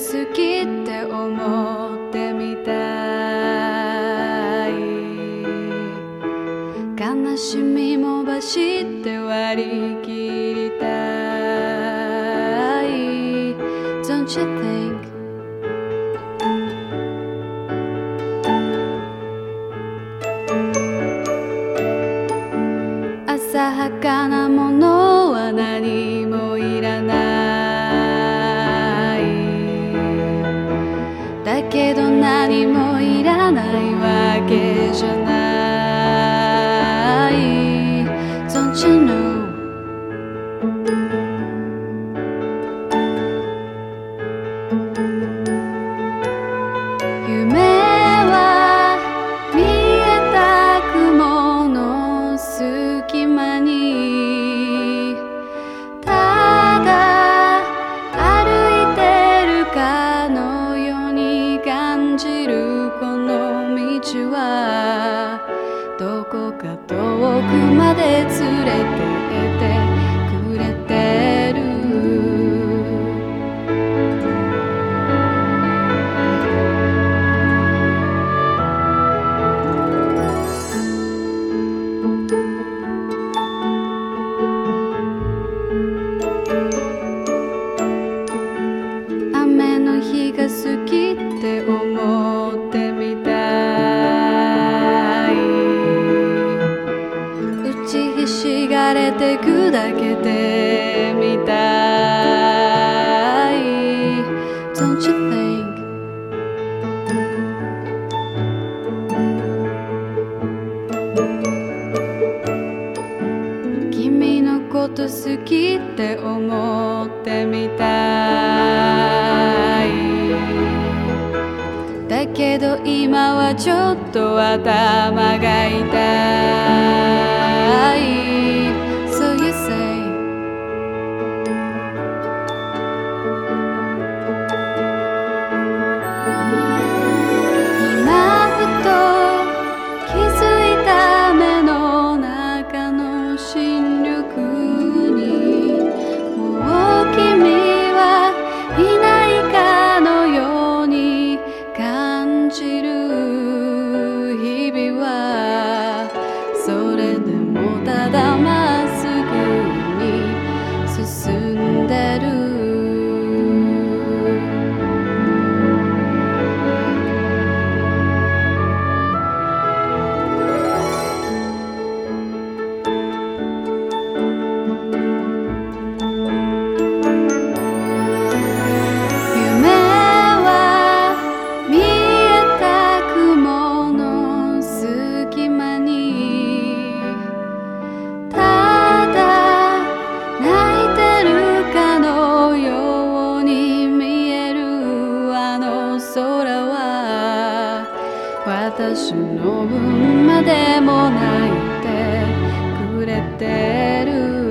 好きって思ってみたい。悲しみも走って割り切りたい。 Don't you think?浅はかなものは何もいらない。だけど何もいらないわけじゃない。 Don't you know?夢は見えた雲の隙間にただ歩いてるかのように感じる。この道はどこか遠くまで連れてってくれてる。雨の日が好きって思ってみたい。打ちひしがれて砕けてみたい。 Don't you think?君のこと好きって思ってみたい。だけど今はちょっと頭が痛い。 So you say?今ふと気づいた目の中の新緑にもう君はいないかのように感じる。日々はそれでもただまっすぐに進んでる。私の分までも泣いてくれてる。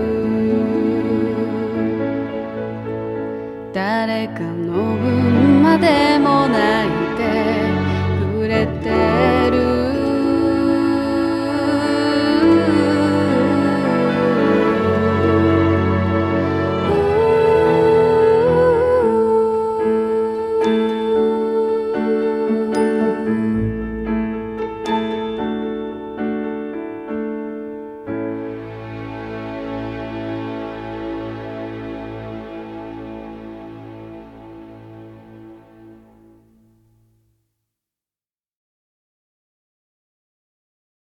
誰かの分までも泣いてくれてる。